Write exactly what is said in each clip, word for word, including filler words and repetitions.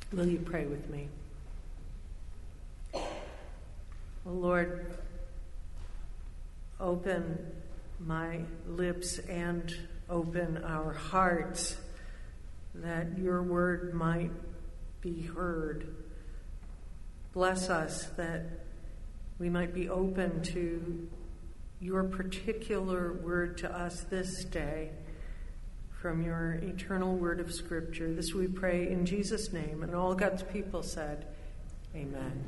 Will you pray with me? Oh Lord, open my lips and open our hearts that your word might be heard. Bless us that we might be open to your particular word to us this day from your eternal word of Scripture. This we pray in Jesus' name. And all God's people said, amen.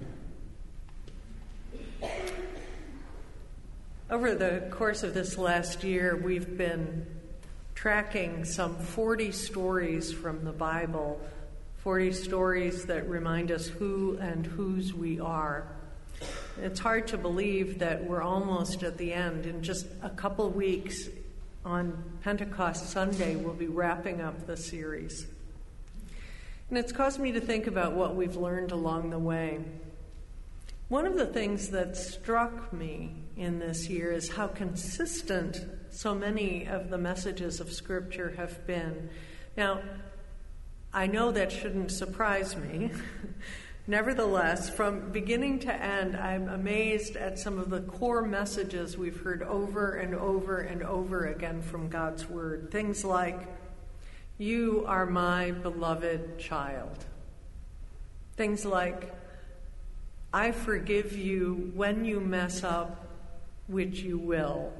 Over the course of this last year, we've been tracking some forty stories from the Bible, forty stories that remind us who and whose we are. It's hard to believe that we're almost at the end. In just a couple weeks, on Pentecost Sunday, we'll be wrapping up the series. And it's caused me to think about what we've learned along the way. One of the things that struck me in this year is how consistent so many of the messages of Scripture have been. Now, I know that shouldn't surprise me. Nevertheless, from beginning to end, I'm amazed at some of the core messages we've heard over and over and over again from God's Word. Things like, you are my beloved child. Things like, I forgive you when you mess up, which you will.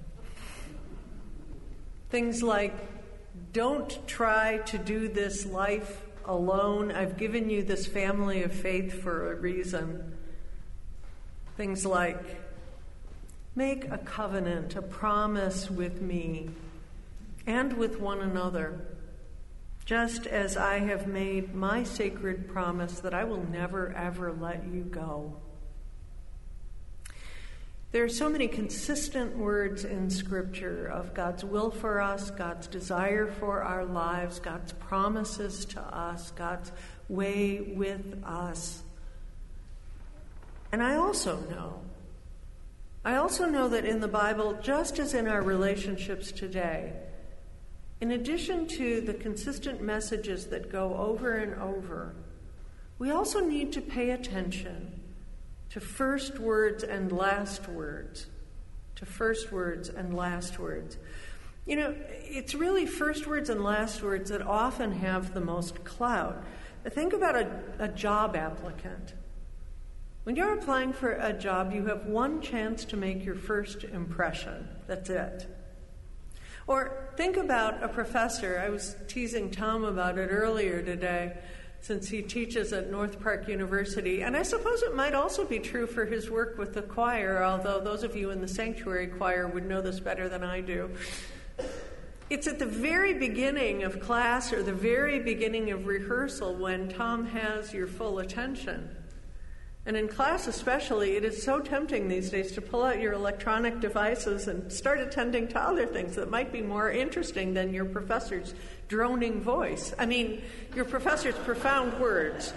Things like, don't try to do this life alone. I've given you this family of faith for a reason. Things like, make a covenant, a promise with me and with one another, just as I have made my sacred promise that I will never, ever let you go. There are so many consistent words in Scripture of God's will for us, God's desire for our lives, God's promises to us, God's way with us. And I also know, I also know that in the Bible, just as in our relationships today, in addition to the consistent messages that go over and over, we also need to pay attention to first words and last words, to first words and last words. You know, it's really first words and last words that often have the most clout. Think about a, a job applicant. When you're applying for a job, you have one chance to make your first impression. That's it. Or think about a professor. I was teasing Tom about it earlier today, since he teaches at North Park University. And I suppose it might also be true for his work with the choir, although those of you in the sanctuary choir would know this better than I do. It's at the very beginning of class or the very beginning of rehearsal when Tom has your full attention. And in class especially, it is so tempting these days to pull out your electronic devices and start attending to other things that might be more interesting than your professor's droning voice. I mean, your professor's profound words.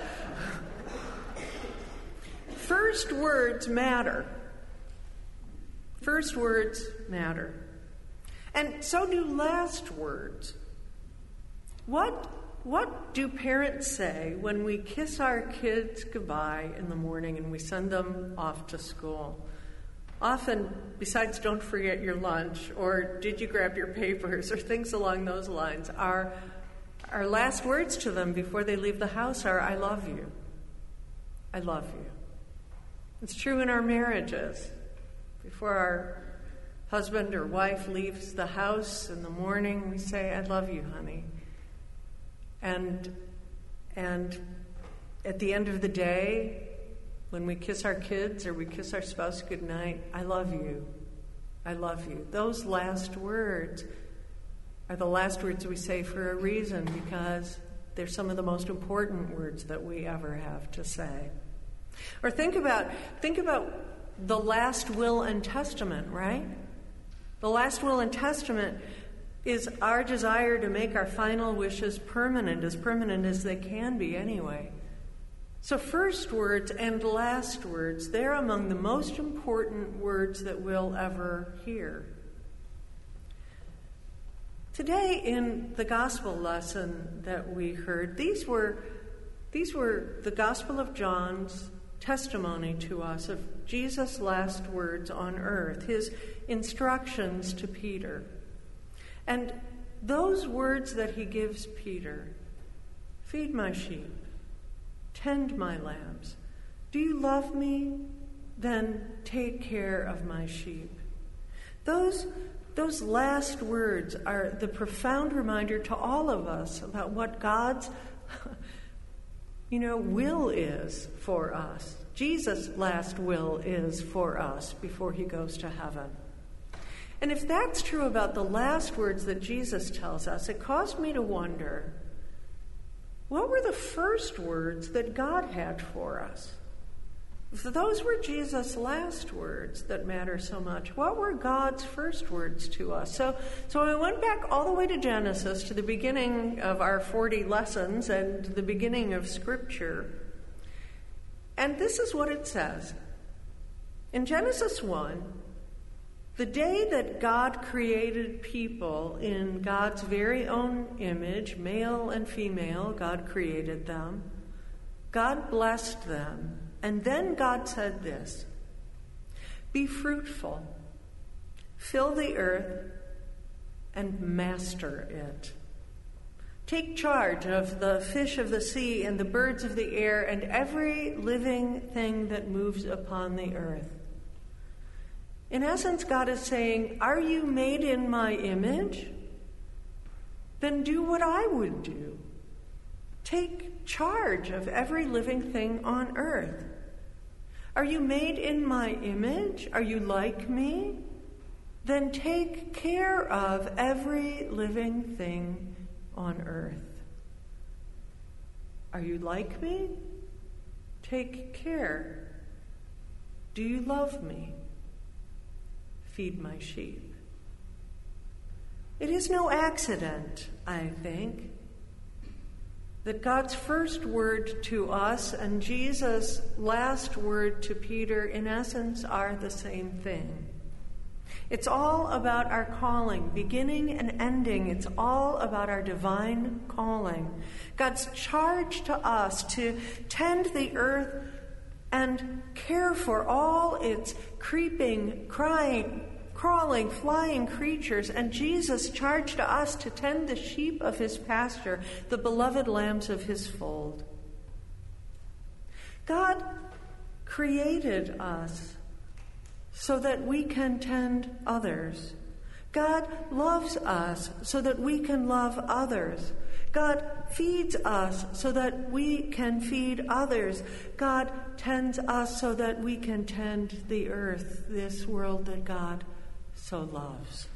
First words matter. First words matter. And so do last words. What What do parents say when we kiss our kids goodbye in the morning and we send them off to school? Often, besides don't forget your lunch or did you grab your papers or things along those lines, our, our last words to them before they leave the house are, I love you. I love you. It's true in our marriages. Before our husband or wife leaves the house in the morning, we say, I love you, honey. And and at the end of the day, when we kiss our kids or we kiss our spouse goodnight, I love you. I love you. Those last words are the last words we say for a reason, because they're some of the most important words that we ever have to say. Or think about think about the last will and testament, right? The last will and testament is our desire to make our final wishes permanent, as permanent as they can be anyway. So first words and last words, they're among the most important words that we'll ever hear. Today in the gospel lesson that we heard, these were These were the Gospel of John's testimony to us of Jesus' last words on earth, his instructions to Peter. And those words that he gives Peter, feed my sheep, tend my lambs. Do you love me? Then take care of my sheep. Those, those last words are the profound reminder to all of us about what God's you know, will is for us. Jesus' last will is for us before he goes to heaven. And if that's true about the last words that Jesus tells us, it caused me to wonder, what were the first words that God had for us? If those were Jesus' last words that matter so much, what were God's first words to us? So, so I went back all the way to Genesis, to the beginning of our forty lessons and the beginning of Scripture. And this is what it says. In Genesis one, the day that God created people in God's very own image, male and female, God created them. God blessed them. And then God said this, be fruitful, fill the earth, and master it. Take charge of the fish of the sea and the birds of the air and every living thing that moves upon the earth. In essence, God is saying, are you made in my image? Then do what I would do. Take charge of every living thing on earth. Are you made in my image? Are you like me? Then take care of every living thing on earth. Are you like me? Take care. Do you love me? Feed my sheep. It is no accident, I think, that God's first word to us and Jesus' last word to Peter, in essence, are the same thing. It's all about our calling, beginning and ending. It's all about our divine calling. God's charge to us to tend the earth and care for all its creeping, crying, crawling, flying creatures, and Jesus charged us to tend the sheep of his pasture, the beloved lambs of his fold. God created us so that we can tend others. God loves us so that we can love others. God feeds us so that we can feed others. God tends us so that we can tend the earth, this world that God so loves.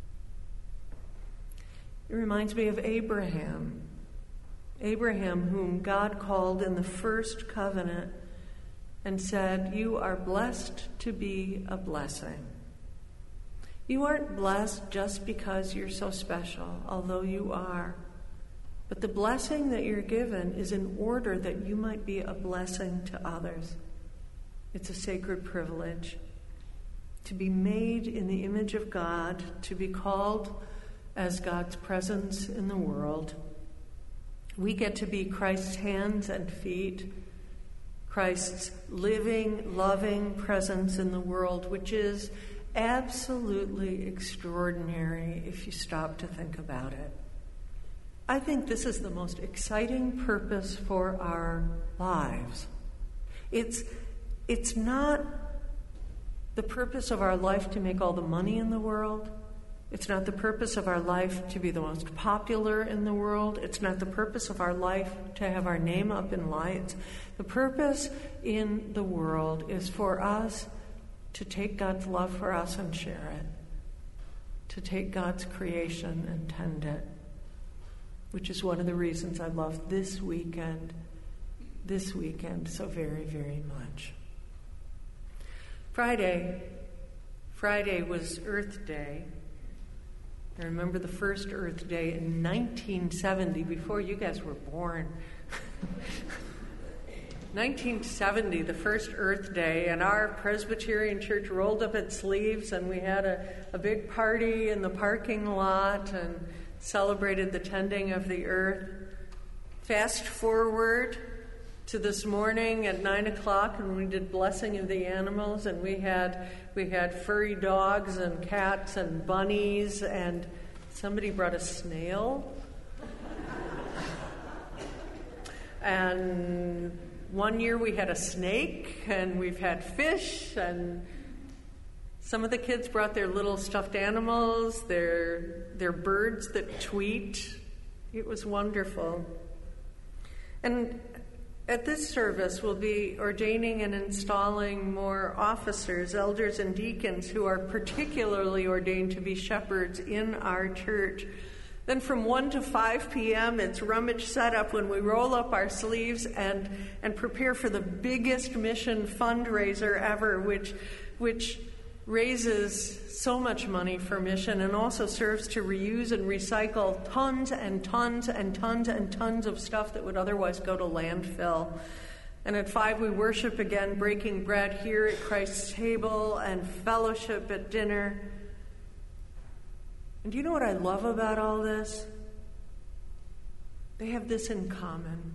It reminds me of Abraham. Abraham, whom God called in the first covenant and said, you are blessed to be a blessing. You aren't blessed just because you're so special, although you are. But the blessing that you're given is in order that you might be a blessing to others. It's a sacred privilege. To be made in the image of God, to be called as God's presence in the world. We get to be Christ's hands and feet, Christ's living, loving presence in the world, which is absolutely extraordinary if you stop to think about it. I think this is the most exciting purpose for our lives. It's, it's not the purpose of our life to make all the money in the world. It's not the purpose of our life to be the most popular in the world. It's not the purpose of our life to have our name up in lights. The purpose in the world is for us to take God's love for us and share it, to take God's creation and tend it, which is one of the reasons I love this weekend, this weekend so very, very much. Friday, Friday was Earth Day. I remember the first Earth Day in nineteen seventy, before you guys were born. nineteen seventy, the first Earth Day, and our Presbyterian church rolled up its sleeves, and we had a, a big party in the parking lot and celebrated the tending of the earth. Fast forward to this morning at nine o'clock, and we did blessing of the animals, and we had we had furry dogs and cats and bunnies, and somebody brought a snail. And one year we had a snake, and we've had fish, and some of the kids brought their little stuffed animals, their their birds that tweet. It was wonderful. And at this service, we'll be ordaining and installing more officers, elders, and deacons who are particularly ordained to be shepherds in our church. Then from one to five p.m., it's rummage setup when we roll up our sleeves and, and prepare for the biggest mission fundraiser ever, which which raises so much money for mission and also serves to reuse and recycle tons and tons and tons and tons of stuff that would otherwise go to landfill. And at five, we worship again, breaking bread here at Christ's table and fellowship at dinner. And do you know what I love about all this? They have this in common.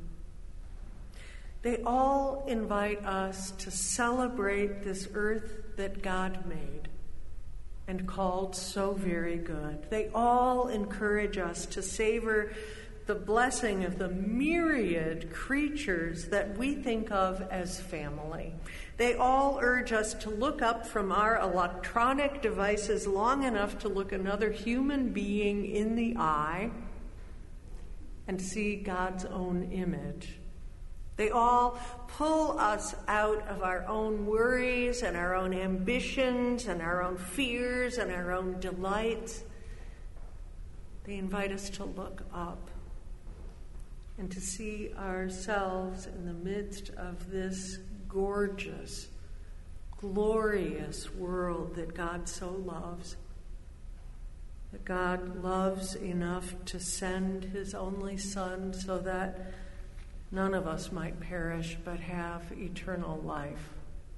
They all invite us to celebrate this earth that God made and called so very good. They all encourage us to savor the blessing of the myriad creatures that we think of as family. They all urge us to look up from our electronic devices long enough to look another human being in the eye and see God's own image. They all pull us out of our own worries and our own ambitions and our own fears and our own delights. They invite us to look up and to see ourselves in the midst of this gorgeous, glorious world that God so loves. That God loves enough to send his only Son so that none of us might perish but have eternal life.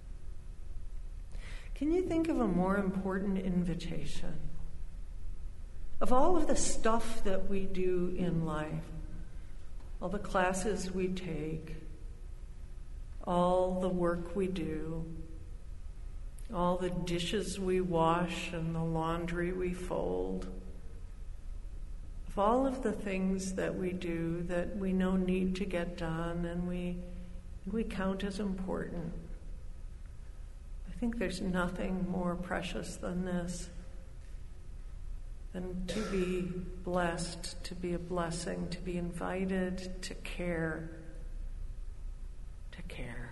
Can you think of a more important invitation? Of all of the stuff that we do in life, all the classes we take, all the work we do, all the dishes we wash and the laundry we fold, of all of the things that we do that we know need to get done and we we count as important, I think there's nothing more precious than this, than to be blessed, to be a blessing, to be invited to care, to care,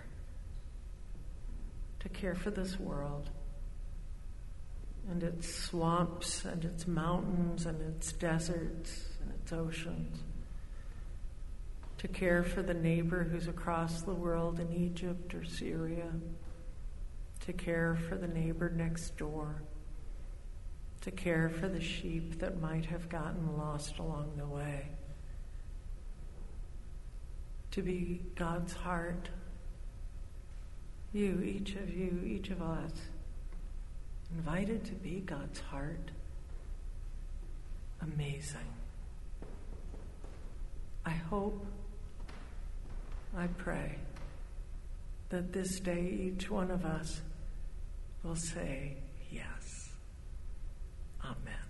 to care for this world and its swamps and its mountains and its deserts and its oceans, to care for the neighbor who's across the world in Egypt or Syria, to care for the neighbor next door, to care for the sheep that might have gotten lost along the way, to be God's heart. You, each of you, each of us, invited to be God's heart. Amazing. I hope, I pray, that this day each one of us will say yes. Amen.